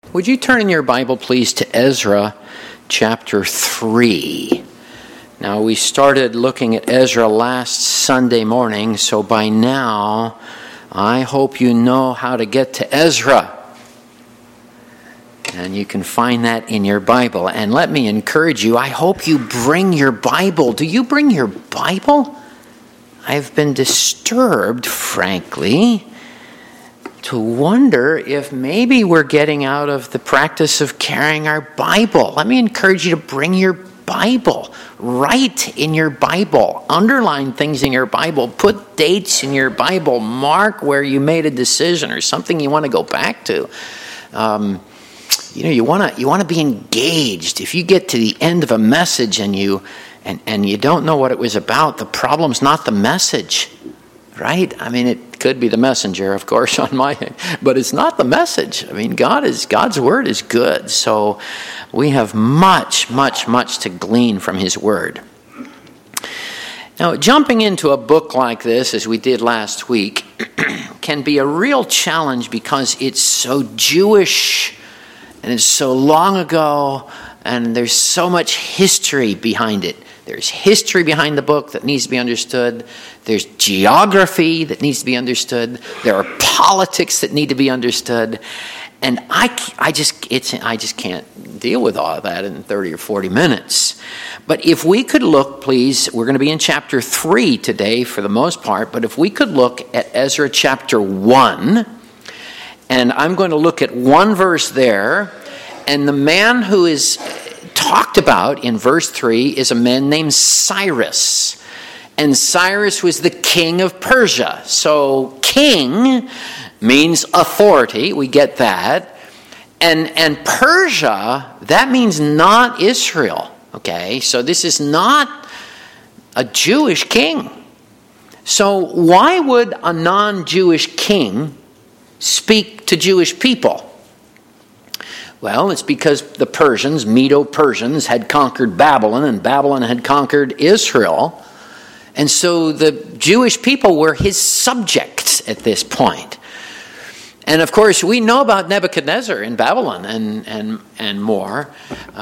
Would you turn in your Bible, please, to Ezra chapter 3. Now, we started looking at Ezra last Sunday morning, so by now, I hope you know how to get to Ezra. And you can find that in your Bible. And let me encourage you, I hope you bring your Bible. Do you bring your Bible? I've been disturbed, frankly, to wonder if maybe we're getting out of the practice of carrying our Bible. Let me encourage you to bring your Bible. Write in your Bible. Underline things in your Bible. Put dates in your Bible. Mark where you made a decision or something you want to go back to. You want to be engaged. If you get to the end of a message and you don't know what it was about, the problem's not the message, right? I mean, it could be the messenger, of course, on my end, but it's not the message. I mean, God's word is good, so we have much to glean from His word. Now, jumping into a book like this, as we did last week, can be a real challenge because it's so Jewish and it's so long ago, and there's so much history behind it. There's history behind the book that needs to be understood. There's geography that needs to be understood. There are politics that need to be understood. And I just can't deal with all of that in 30 or 40 minutes. But if we could look, please, we're going to be in chapter 3 today for the most part, but if we could look at Ezra chapter 1, and I'm going to look at one verse there, and the man who is talked about in verse 3 is a man named Cyrus. And Cyrus was the king of Persia. So king means authority. We get that. And Persia, that means not Israel. Okay, so this is not a Jewish king. So why would a non-Jewish king speak to Jewish people? Well, it's because the Persians, Medo-Persians, had conquered Babylon, and Babylon had conquered Israel. And so the Jewish people were his subjects at this point. And of course, we know about Nebuchadnezzar in Babylon and more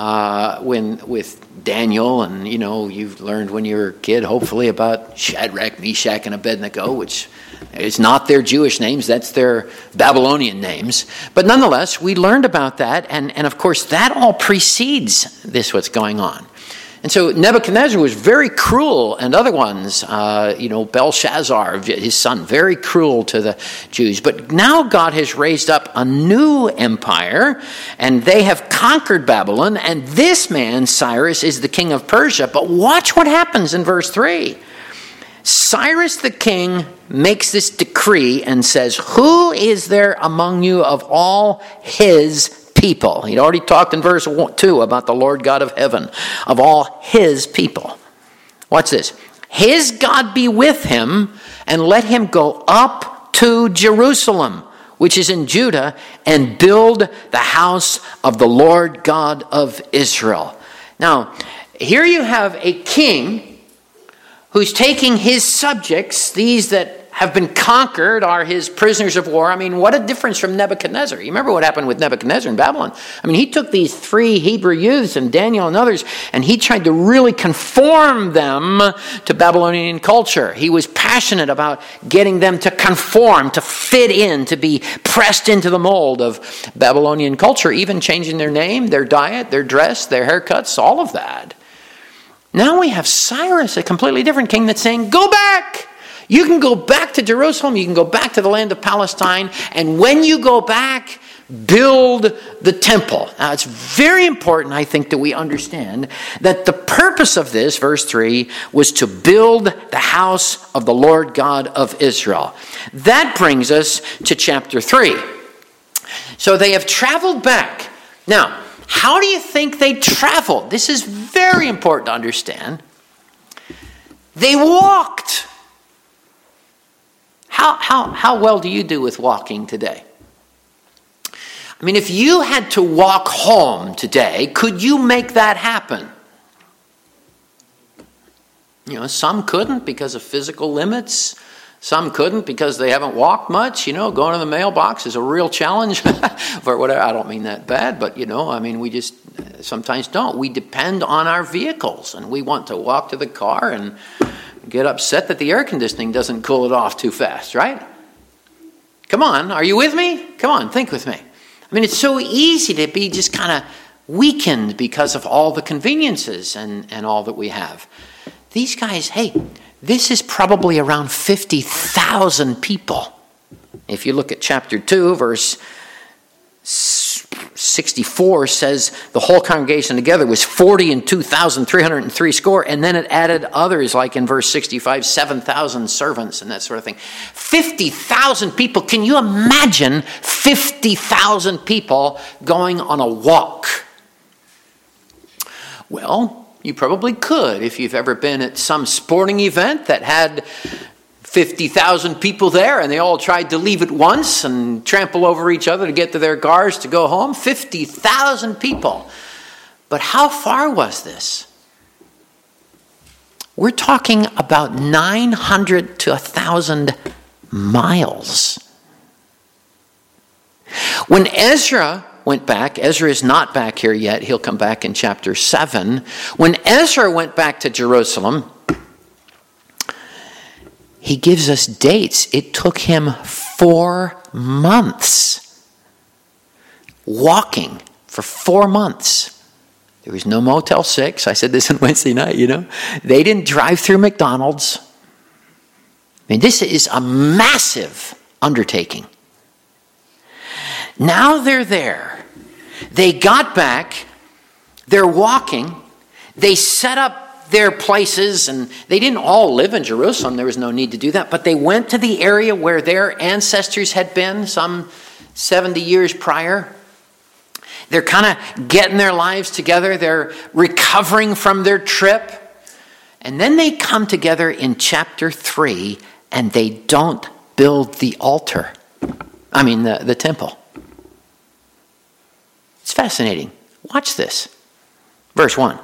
with Daniel, and you've learned when you were a kid, hopefully, about Shadrach, Meshach, and Abednego, which is not their Jewish names, that's their Babylonian names. But nonetheless, we learned about that, and of course, that all precedes this, what's going on. And so Nebuchadnezzar was very cruel, and other ones, Belshazzar, his son, very cruel to the Jews. But now God has raised up a new empire, and they have conquered Babylon, and this man, Cyrus, is the king of Persia. But watch what happens in verse 3. Cyrus the king makes this decree and says, "Who is there among you of all his people?" He'd already talked in verse 2 about the Lord God of heaven, of all his people. Watch this. "His God be with him, and let him go up to Jerusalem, which is in Judah, and build the house of the Lord God of Israel." Now, here you have a king who's taking his subjects, these that have been conquered are his prisoners of war. I mean, what a difference from Nebuchadnezzar. You remember what happened with Nebuchadnezzar in Babylon. I mean, he took these 3 Hebrew youths and Daniel and others, and he tried to really conform them to Babylonian culture. He was passionate about getting them to conform, to fit in, to be pressed into the mold of Babylonian culture, even changing their name, their diet, their dress, their haircuts, all of that. Now we have Cyrus, a completely different king, that's saying, go back. You can go back to Jerusalem. You can go back to the land of Palestine. And when you go back, build the temple. Now, it's very important, I think, that we understand that the purpose of this, verse 3, was to build the house of the Lord God of Israel. That brings us to chapter 3. So they have traveled back. Now, how do you think they traveled? This is very important to understand. They walked. How well do you do with walking today? I mean, if you had to walk home today, could you make that happen? Some couldn't because of physical limits. Some couldn't because they haven't walked much. Going to the mailbox is a real challenge for whatever. I don't mean that bad, but we just sometimes don't. We depend on our vehicles, and we want to walk to the car and get upset that the air conditioning doesn't cool it off too fast, right? Come on, are you with me? Come on, think with me. It's so easy to be just kind of weakened because of all the conveniences and all that we have. These guys, hey, this is probably around 50,000 people. If you look at chapter 2, verse 64 says the whole congregation together was 42,303 score, and then it added others, like in verse 65, 7,000 servants and that sort of thing. 50,000 people. Can you imagine 50,000 people going on a walk? Well, you probably could if you've ever been at some sporting event that had 50,000 people there and they all tried to leave at once and trample over each other to get to their cars to go home. 50,000 people. But how far was this? We're talking about 900 to 1,000 miles. When Ezra went back, Ezra is not back here yet. He'll come back in chapter 7. When Ezra went back to Jerusalem, he gives us dates. It took him 4 months. Walking for 4 months. There was no Motel 6. I said this on Wednesday night, They didn't drive through McDonald's. This is a massive undertaking. Now they're there. They got back. They're walking. They set up their places, and they didn't all live in Jerusalem. There was no need to do that. But they went to the area where their ancestors had been some 70 years prior. They're kind of getting their lives together. They're recovering from their trip. And then they come together in chapter 3, and they don't build the altar. The temple. It's fascinating. Watch this. Verse 1.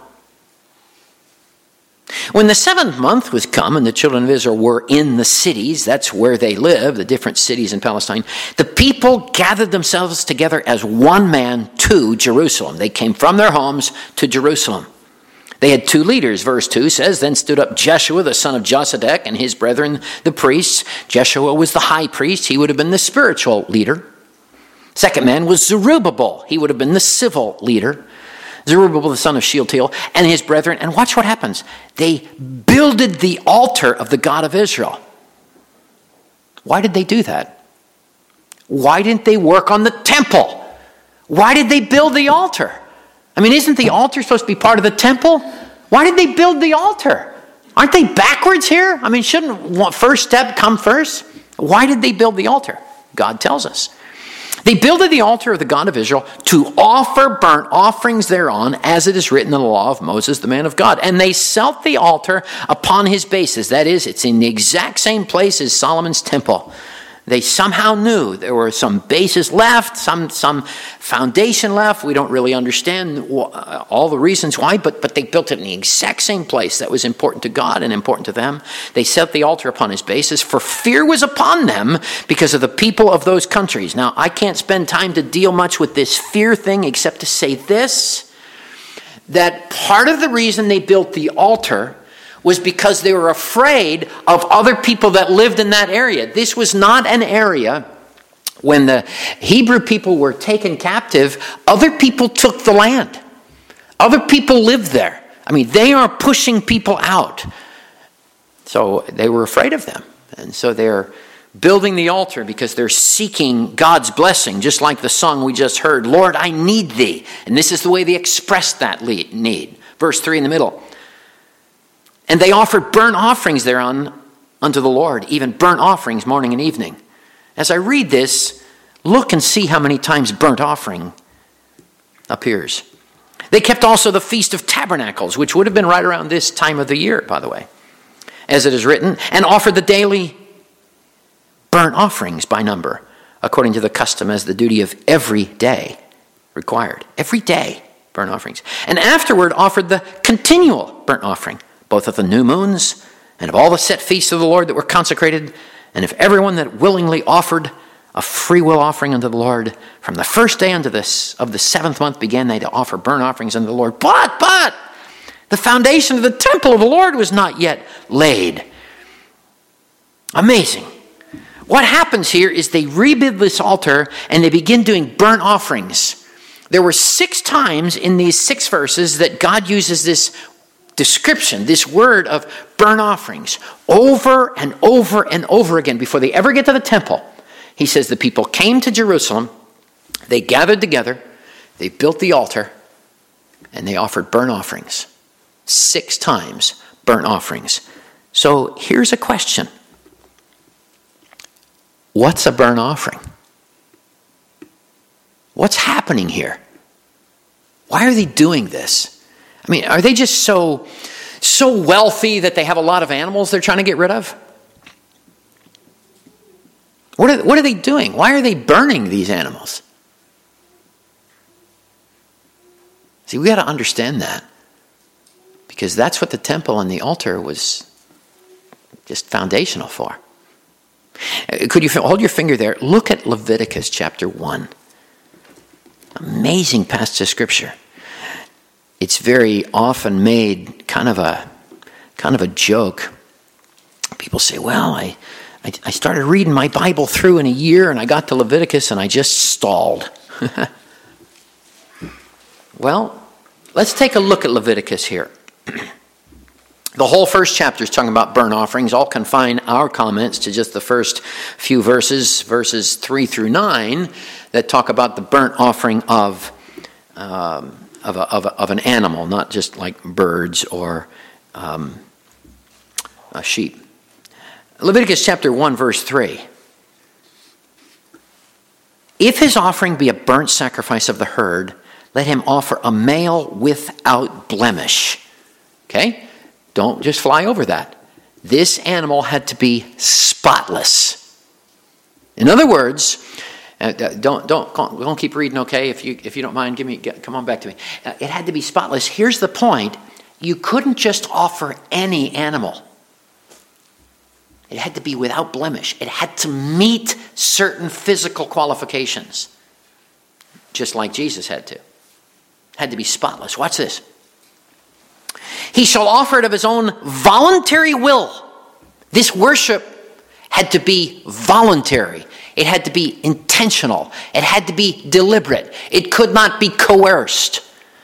When the 7th month was come and the children of Israel were in the cities, that's where they live, the different cities in Palestine, the people gathered themselves together as one man to Jerusalem. They came from their homes to Jerusalem. They had 2 leaders. Verse 2 says, Then stood up Jeshua, the son of Josedek, and his brethren, the priests. Jeshua was the high priest. He would have been the spiritual leader. Second man was Zerubbabel. He would have been the civil leader. Zerubbabel, the son of Shealtiel, and his brethren. And watch what happens. They builded the altar of the God of Israel. Why did they do that? Why didn't they work on the temple? Why did they build the altar? Isn't the altar supposed to be part of the temple? Why did they build the altar? Aren't they backwards here? Shouldn't first step come first? Why did they build the altar? God tells us. They builded the altar of the God of Israel to offer burnt offerings thereon, as it is written in the law of Moses, the man of God. And they set the altar upon his bases. That is, it's in the exact same place as Solomon's temple. They somehow knew there were some bases left, some foundation left. We don't really understand all the reasons why, but they built it in the exact same place that was important to God and important to them. They set the altar upon his bases, for fear was upon them because of the people of those countries. Now, I can't spend time to deal much with this fear thing except to say this, that part of the reason they built the altar was because they were afraid of other people that lived in that area. This was not an area when the Hebrew people were taken captive, other people took the land. Other people lived there. They are pushing people out. So they were afraid of them. And so they're building the altar because they're seeking God's blessing, just like the song we just heard, Lord, I need thee. And this is the way they expressed that need. Verse 3 in the middle. And they offered burnt offerings thereon unto the Lord, even burnt offerings morning and evening. As I read this, look and see how many times burnt offering appears. They kept also the Feast of Tabernacles, which would have been right around this time of the year, by the way, as it is written, and offered the daily burnt offerings by number, according to the custom as the duty of every day required. Every day, burnt offerings. And afterward offered the continual burnt offering, both of the new moons and of all the set feasts of the Lord that were consecrated, And if everyone that willingly offered a free will offering unto the Lord, from the first day of the 7th month began they to offer burnt offerings unto the Lord. But the foundation of the temple of the Lord was not yet laid. Amazing. What happens here is they rebuild this altar and they begin doing burnt offerings. There were 6 times in these 6 verses that God uses this description, this word of burnt offerings, over and over and over again before they ever get to the temple. He says the people came to Jerusalem, they gathered together, they built the altar, and they offered burnt offerings. 6 times burnt offerings. So here's a question. What's a burnt offering? What's happening here? Why are they doing this? I mean, are they just so wealthy that they have a lot of animals they're trying to get rid of? What are they doing? Why are they burning these animals? See, we got to understand that. Because that's what the temple and the altar was just foundational for. Could you hold your finger there? Look at Leviticus chapter 1. Amazing passage of Scripture. It's very often made kind of a joke. People say, well, I started reading my Bible through in a year and I got to Leviticus and I just stalled. Well, let's take a look at Leviticus here. The whole first chapter is talking about burnt offerings. I'll confine our comments to just the first few verses 3 through 9, that talk about the burnt offering of an animal, not just like birds or a sheep. Leviticus chapter 1, verse 3. If his offering be a burnt sacrifice of the herd, let him offer a male without blemish. Okay? Don't just fly over that. This animal had to be spotless. In other words, don't keep reading, okay? If you don't mind, come on back to me. It had to be spotless. Here's the point. You couldn't just offer any animal. It had to be without blemish. It had to meet certain physical qualifications, just like Jesus had to. It had to be spotless. Watch this. He shall offer it of his own voluntary will. This worship had to be voluntary. It had to be intentional. It had to be deliberate. It could not be coerced.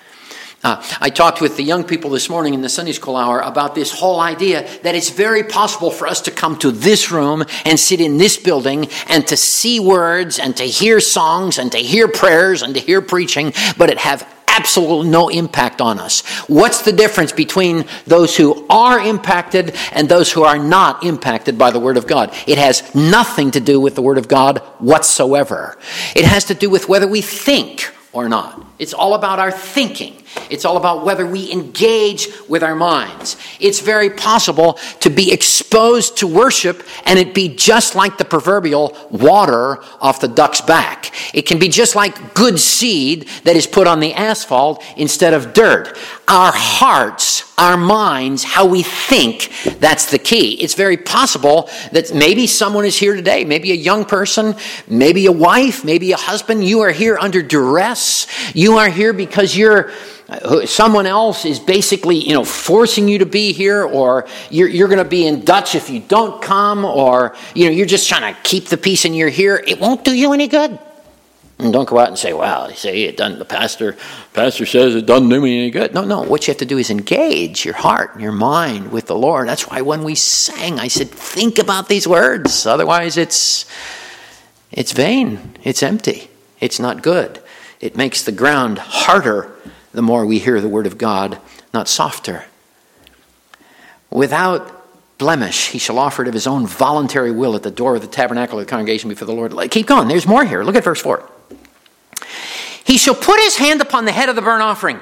I talked with the young people this morning in the Sunday school hour about this whole idea that it's very possible for us to come to this room and sit in this building and to see words and to hear songs and to hear prayers and to hear preaching, but it have absolutely no impact on us. What's the difference between those who are impacted and those who are not impacted by the Word of God? It has nothing to do with the Word of God whatsoever. It has to do with whether we think or not. It's all about our thinking. It's all about whether we engage with our minds. It's very possible to be exposed to worship and it be just like the proverbial water off the duck's back. It can be just like good seed that is put on the asphalt instead of dirt. Our hearts, our minds, how we think, that's the key. It's very possible that maybe someone is here today, maybe a young person, maybe a wife, maybe a husband. You are here under duress. You are here because someone else is basically, forcing you to be here, or you're going to be in Dutch if you don't come, or, you're just trying to keep the peace and you're here. It won't do you any good. And don't go out and say, well, it doesn't, the pastor says it doesn't do me any good. No. What you have to do is engage your heart and your mind with the Lord. That's why when we sang, I said, think about these words. Otherwise, it's vain. It's empty. It's not good. It makes the ground harder the more we hear the Word of God, not softer. Without blemish, he shall offer it of his own voluntary will at the door of the tabernacle of the congregation before the Lord. Keep going. There's more here. Look at verse 4. He shall put his hand upon the head of the burnt offering.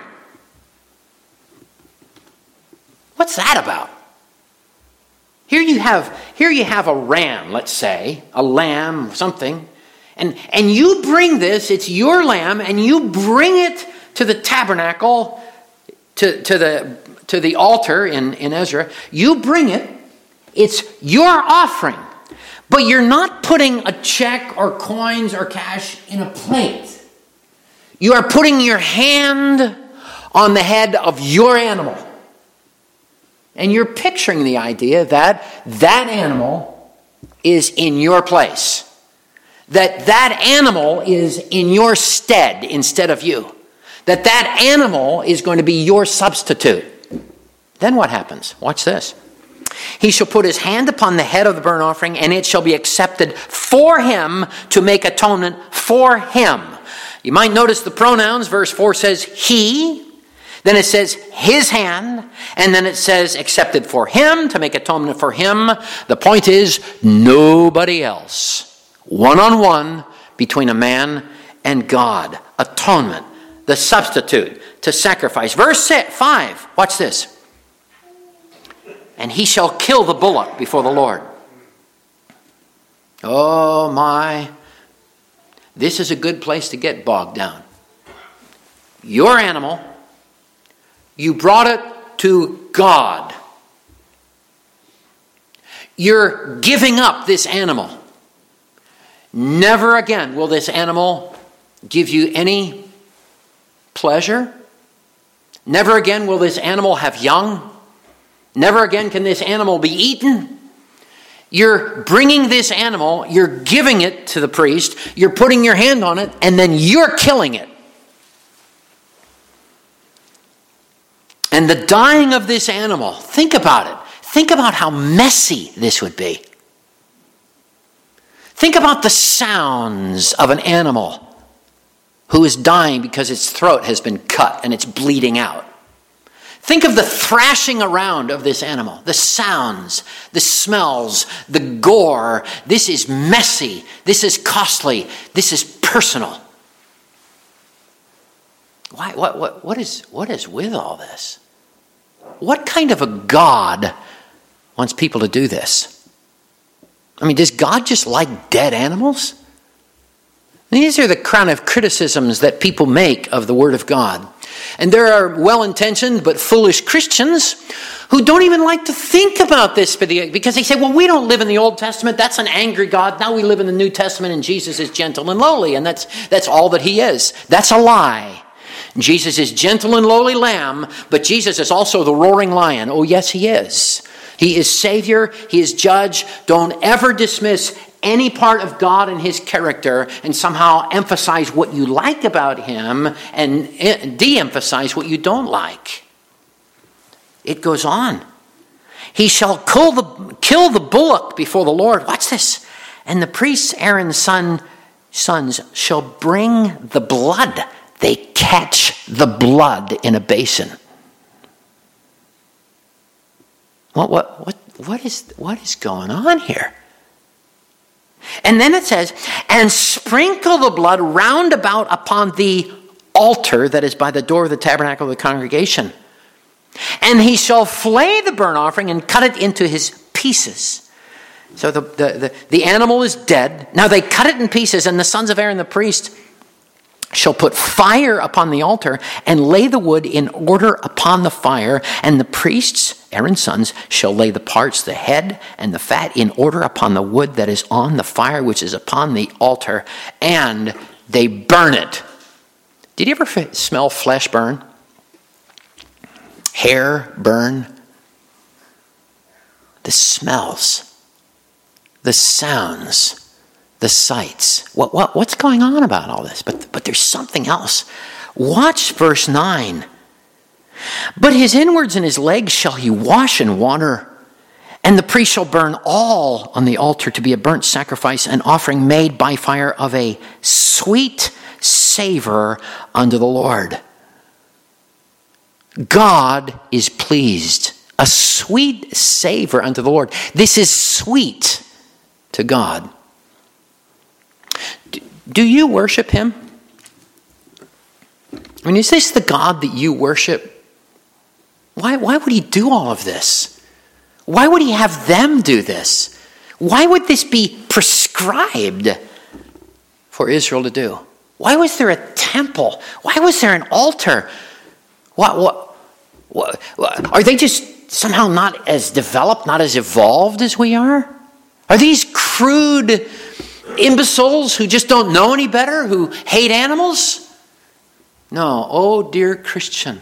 What's that about? Here you have a ram, let's say, a lamb, something, and you bring this, it's your lamb, and you bring it to the tabernacle, to the altar in Ezra. You bring it. It's your offering. But you're not putting a check or coins or cash in a plate. You are putting your hand on the head of your animal. And you're picturing the idea that that animal is in your place. That animal is in your stead instead of you. That animal is going to be your substitute. Then what happens? Watch this. He shall put his hand upon the head of the burnt offering, and it shall be accepted for him to make atonement for him. You might notice the pronouns. Verse 4 says he, then it says his hand, and then it says accepted for him to make atonement for him. The point is nobody else. One-on-one between a man and God. Atonement, the substitute to sacrifice. Verse 5, watch this. And he shall kill the bullock before the Lord. Oh my. This is a good place to get bogged down. Your animal, you brought it to God. You're giving up this animal. Never again will this animal give you any pleasure. Never again will this animal have young. Never again can this animal be eaten. You're bringing this animal, you're giving it to the priest, you're putting your hand on it, and then you're killing it. And the dying of this animal, think about it. Think about how messy this would be. Think about the sounds of an animal who is dying because its throat has been cut and it's bleeding out. Think of the thrashing around of this animal, the sounds, the smells, the gore. This is messy. This is costly. This is personal. Why? What is with all this? What kind of a God wants people to do this? I mean, does God just like dead animals? These are the kind of criticisms that people make of the Word of God. And there are well-intentioned but foolish Christians who don't even like to think about this because they say, well, we don't live in the Old Testament. That's an angry God. Now we live in the New Testament and Jesus is gentle and lowly. And that's all that he is. That's a lie. Jesus is gentle and lowly lamb, but Jesus is also the roaring lion. Oh, yes, he is. He is Savior. He is Judge. Don't ever dismiss any part of God and his character and somehow emphasize what you like about him and de-emphasize what you don't like. It goes on. He shall kill the bullock before the Lord. Watch this. And the priests, Aaron's sons, shall bring the blood. They catch the blood in a basin. What is going on here? And then it says, and sprinkle the blood round about upon the altar that is by the door of the tabernacle of the congregation. And he shall flay the burnt offering and cut it into his pieces. So the animal is dead. Now they cut it in pieces, and the sons of Aaron the priest shall put fire upon the altar and lay the wood in order upon the fire. And the priests, Aaron's sons, shall lay the parts, the head and the fat, in order upon the wood that is on the fire, which is upon the altar, and they burn it. Did you ever smell flesh burn? Hair burn? The smells, the sounds, the sights. What's going on about all this? But there's something else. Watch verse 9. But his inwards and his legs shall he wash in water, and the priest shall burn all on the altar to be a burnt sacrifice, an offering made by fire of a sweet savor unto the Lord. God is pleased. A sweet savor unto the Lord. This is sweet to God. Do you worship him? I mean, is this the God that you worship? Why would he do all of this? Why would he have them do this? Why would this be prescribed for Israel to do? Why was there a temple? Why was there an altar? What are they just somehow not as developed, not as evolved as we are? Are these crude imbeciles who just don't know any better, who hate animals? No, oh dear Christian,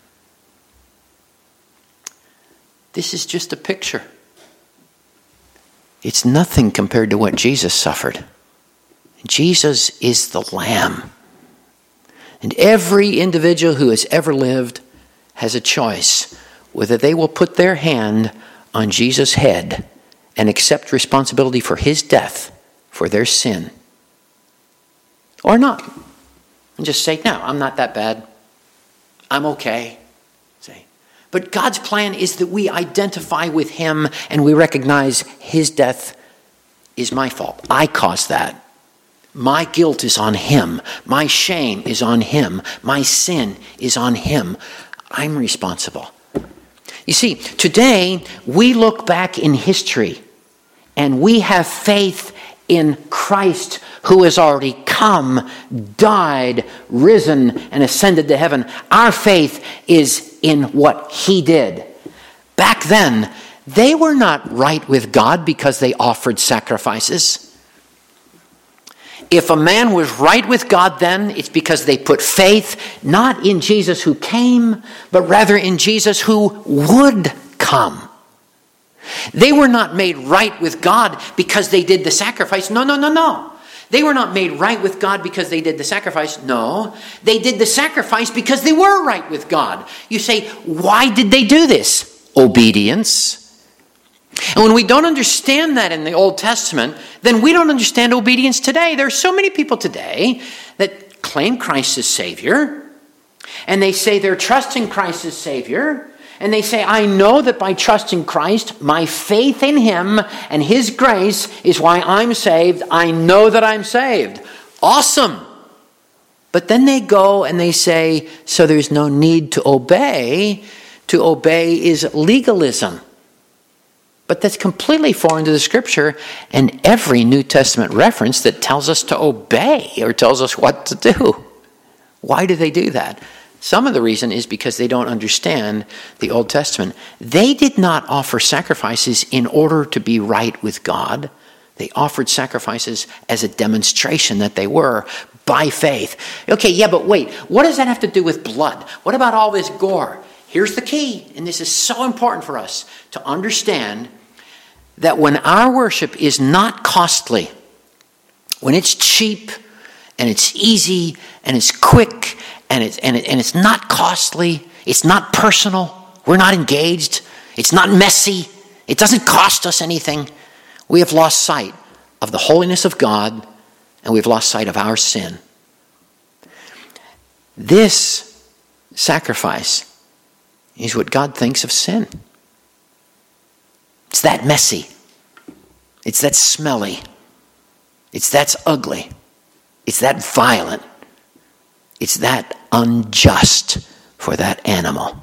this is just a picture. It's nothing compared to what Jesus suffered. Jesus is the Lamb. And every individual who has ever lived has a choice whether they will put their hand on Jesus' head and accept responsibility for his death for their sin, or not. And just say, no, I'm not that bad. I'm okay. Say. But God's plan is that we identify with him and we recognize his death is my fault. I caused that. My guilt is on him. My shame is on him. My sin is on him. I'm responsible. You see, today we look back in history and we have faith in Christ, who has already come, died, risen, and ascended to heaven. Our faith is in what he did. Back then, they were not right with God because they offered sacrifices. If a man was right with God then, it's because they put faith not in Jesus who came, but rather in Jesus who would come. They were not made right with God because they did the sacrifice. No. They were not made right with God because they did the sacrifice. No, they did the sacrifice because they were right with God. You say, why did they do this? Obedience. And when we don't understand that in the Old Testament, then we don't understand obedience today. There are so many people today that claim Christ as Savior, and they say they're trusting Christ as Savior, and they say, I know that by trusting Christ, my faith in him and his grace is why I'm saved. I know that I'm saved. Awesome. But then they go and they say, so there's no need to obey. To obey is legalism. But that's completely foreign to the Scripture and every New Testament reference that tells us to obey or tells us what to do. Why do they do that? Some of the reason is because they don't understand the Old Testament. They did not offer sacrifices in order to be right with God. They offered sacrifices as a demonstration that they were by faith. Okay, yeah, but wait, what does that have to do with blood? What about all this gore? Here's the key, and this is so important for us to understand that when our worship is not costly, when it's cheap and it's easy and it's quick and it's not costly, it's not personal, we're not engaged, it's not messy, it doesn't cost us anything, we have lost sight of the holiness of God and we've lost sight of our sin. This sacrifice is what God thinks of sin. It's that messy. It's that smelly. It's that ugly. It's that violent. It's that unjust for that animal.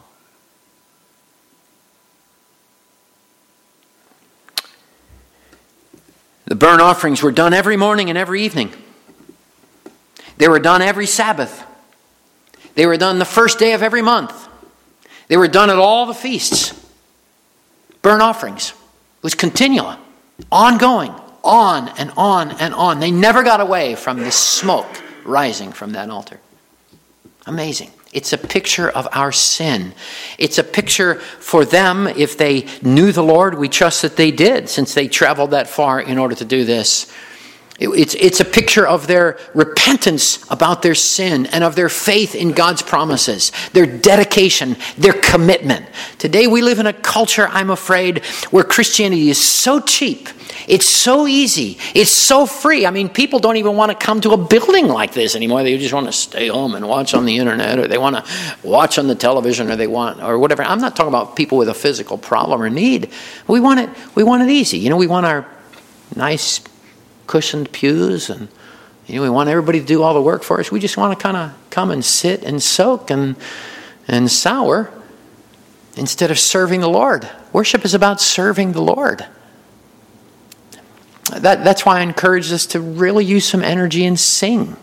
The burnt offerings were done every morning and every evening. They were done every Sabbath. They were done the first day of every month. They were done at all the feasts. Burnt offerings. It was continual, ongoing, on and on and on. They never got away from the smoke rising from that altar. Amazing. It's a picture of our sin. It's a picture for them, if they knew the Lord, we trust that they did, since they traveled that far in order to do this. It's a picture of their repentance about their sin and of their faith in God's promises, their dedication, their commitment. Today we live in a culture, I'm afraid, where Christianity is so cheap. It's so easy. It's so free. I mean, people don't even want to come to a building like this anymore. They just want to stay home and watch on the internet, or they want to watch on the television, or whatever. I'm not talking about people with a physical problem or need. We want it easy. You know, we want our nice cushioned pews, and we want everybody to do all the work for us. We just want to kind of come and sit and soak and sour instead of serving the Lord. Worship is about serving the Lord. That's why I encourage us to really use some energy and sing,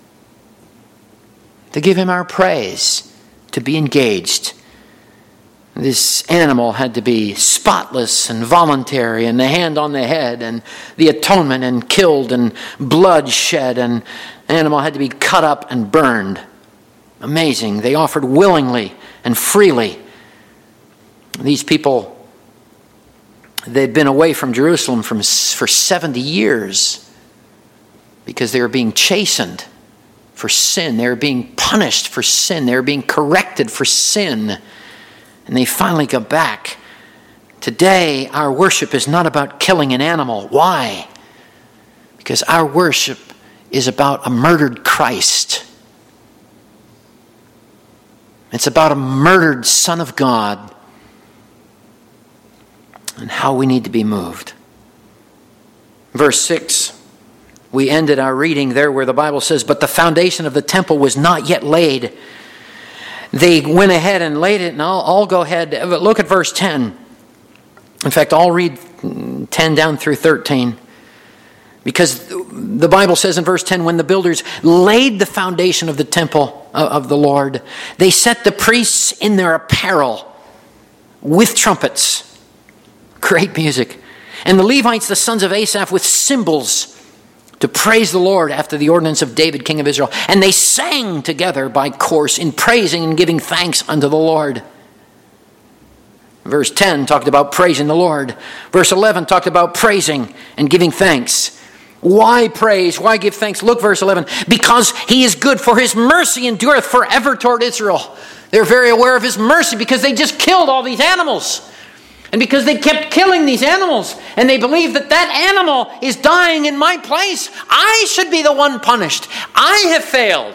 to give him our praise, to be engaged. This animal had to be spotless and voluntary, and the hand on the head, and the atonement, and killed, and blood shed, and the animal had to be cut up and burned. Amazing. They offered willingly and freely. These people, they'd been away from Jerusalem for 70 years because they were being chastened for sin. They were being punished for sin. They were being corrected for sin. And they finally go back. Today, our worship is not about killing an animal. Why? Because our worship is about a murdered Christ. It's about a murdered Son of God and how we need to be moved. Verse 6, we ended our reading there where the Bible says, "But the foundation of the temple was not yet laid." They went ahead and laid it, and I'll go ahead. Look at verse 10. In fact, I'll read 10 down through 13. Because the Bible says in verse 10, when the builders laid the foundation of the temple of the Lord, they set the priests in their apparel with trumpets. Great music. And the Levites, the sons of Asaph, with cymbals, to praise the Lord after the ordinance of David, king of Israel. And they sang together by course in praising and giving thanks unto the Lord. Verse 10 talked about praising the Lord. Verse 11 talked about praising and giving thanks. Why praise? Why give thanks? Look, verse 11. Because he is good, for his mercy endureth forever toward Israel. They're very aware of his mercy because they just killed all these animals. And because they kept killing these animals, and they believe that that animal is dying in my place, I should be the one punished. I have failed.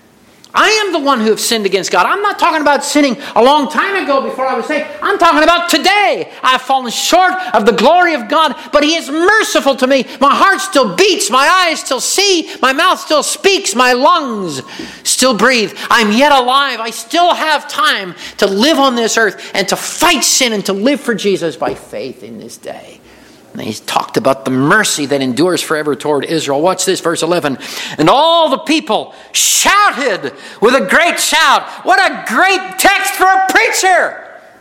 I am the one who have sinned against God. I'm not talking about sinning a long time ago before I was saved. I'm talking about today. I've fallen short of the glory of God, but he is merciful to me. My heart still beats. My eyes still see. My mouth still speaks. My lungs still breathe. I'm yet alive. I still have time to live on this earth and to fight sin and to live for Jesus by faith in this day. And he's talked about the mercy that endures forever toward Israel. Watch this, verse 11. And all the people shouted with a great shout. What a great text for a preacher!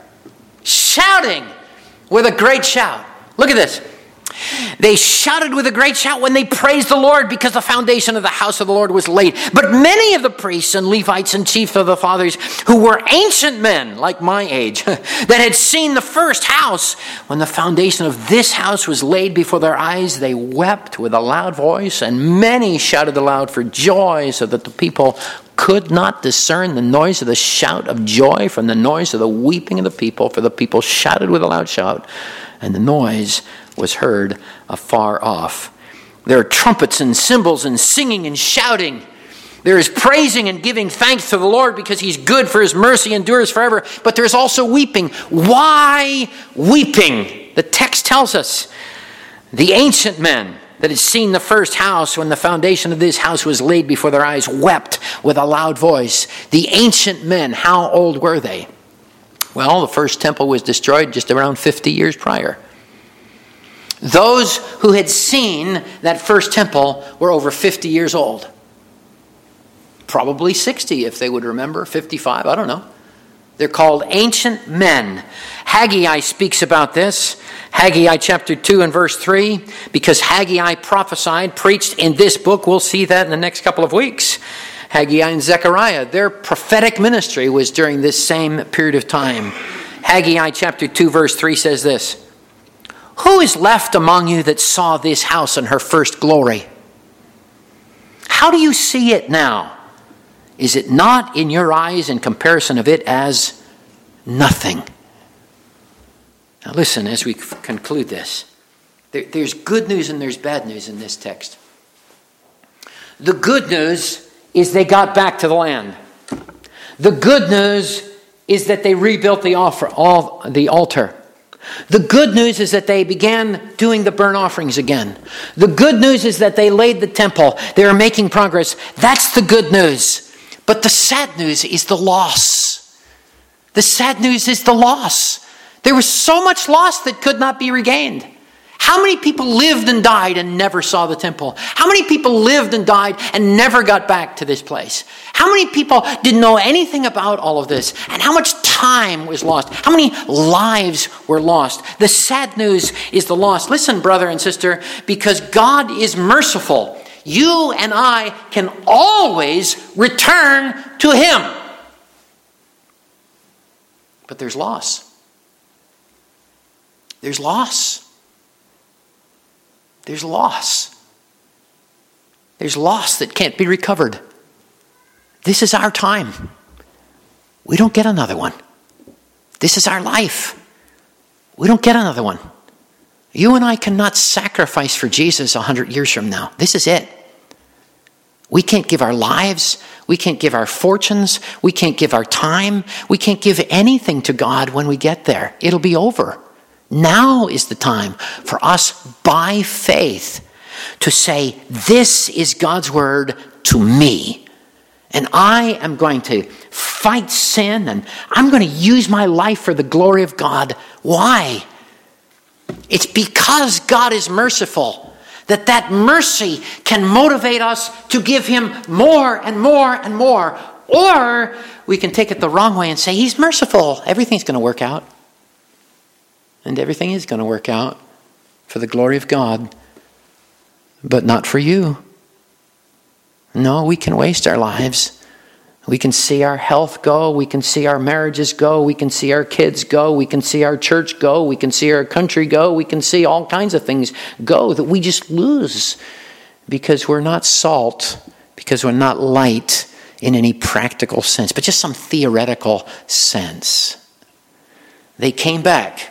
Shouting with a great shout. Look at this. They shouted with a great shout when they praised the Lord because the foundation of the house of the Lord was laid. But many of the priests and Levites and chiefs of the fathers who were ancient men, like my age, that had seen the first house, when the foundation of this house was laid before their eyes, they wept with a loud voice, and many shouted aloud for joy, so that the people could not discern the noise of the shout of joy from the noise of the weeping of the people, for the people shouted with a loud shout, and the noise was heard afar off. There are trumpets and cymbals and singing and shouting. There is praising and giving thanks to the Lord because he's good, for his mercy endures forever. But there's also weeping. Why weeping? The text tells us the ancient men that had seen the first house when the foundation of this house was laid before their eyes wept with a loud voice. The ancient men, how old were they? Well, the first temple was destroyed just around 50 years prior. Those who had seen that first temple were over 50 years old. Probably 60 if they would remember, 55, I don't know. They're called ancient men. Haggai speaks about this. Haggai chapter 2 and verse 3, because Haggai prophesied, preached in this book. We'll see that in the next couple of weeks. Haggai and Zechariah, their prophetic ministry was during this same period of time. Haggai chapter 2 verse 3 says this. Who is left among you that saw this house in her first glory? How do you see it now? Is it not in your eyes in comparison of it as nothing? Now listen as we conclude this. There's good news and there's bad news in this text. The good news is they got back to the land. The good news is that they rebuilt the altar. The good news is that they began doing the burnt offerings again. The good news is that they laid the temple. They are making progress. That's the good news. But the sad news is the loss. The sad news is the loss. There was so much loss that could not be regained. How many people lived and died and never saw the temple? How many people lived and died and never got back to this place? How many people didn't know anything about all of this? And how much time was lost? How many lives were lost? The sad news is the loss. Listen, brother and sister, because God is merciful, you and I can always return to him. But there's loss. There's loss. There's loss. There's loss that can't be recovered. This is our time. We don't get another one. This is our life. We don't get another one. You and I cannot sacrifice for Jesus 100 years from now. This is it. We can't give our lives. We can't give our fortunes. We can't give our time. We can't give anything to God when we get there. It'll be over. Now is the time for us by faith to say, this is God's word to me. And I am going to fight sin and I'm going to use my life for the glory of God. Why? It's because God is merciful that mercy can motivate us to give him more and more and more. Or we can take it the wrong way and say, he's merciful. Everything's going to work out. And everything is going to work out for the glory of God, but not for you. No, we can waste our lives. We can see our health go. We can see our marriages go. We can see our kids go. We can see our church go. We can see our country go. We can see all kinds of things go that we just lose because we're not salt, because we're not light in any practical sense, but just some theoretical sense. They came back.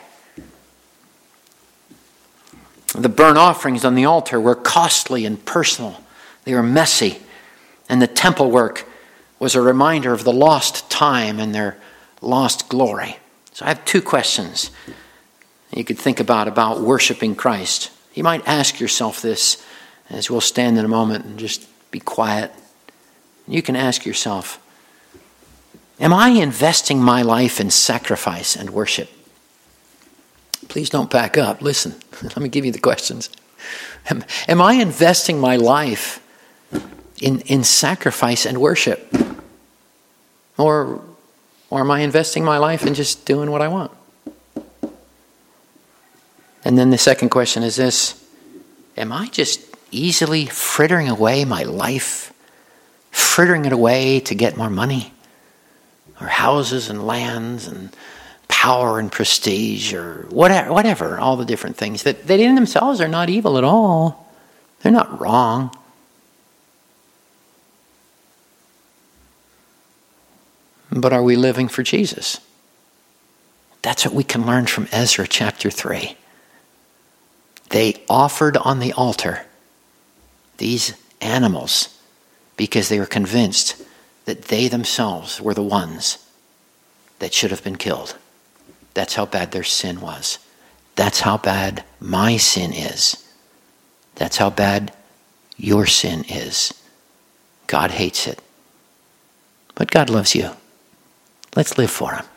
The burnt offerings on the altar were costly and personal. They were messy. And the temple work was a reminder of the lost time and their lost glory. So I have two questions you could think about worshiping Christ. You might ask yourself this as we'll stand in a moment and just be quiet. You can ask yourself, am I investing my life in sacrifice and worship? Please don't back up. Listen, let me give you the questions. Am I investing my life in sacrifice and worship? Or am I investing my life in just doing what I want? And then the second question is this: am I just easily frittering away my life? Frittering it away to get more money? Or houses and lands and power and prestige, or whatever, all the different things that in themselves are not evil at all. They're not wrong. But are we living for Jesus? That's what we can learn from Ezra chapter 3. They offered on the altar these animals because they were convinced that they themselves were the ones that should have been killed. That's how bad their sin was. That's how bad my sin is. That's how bad your sin is. God hates it. But God loves you. Let's live for him.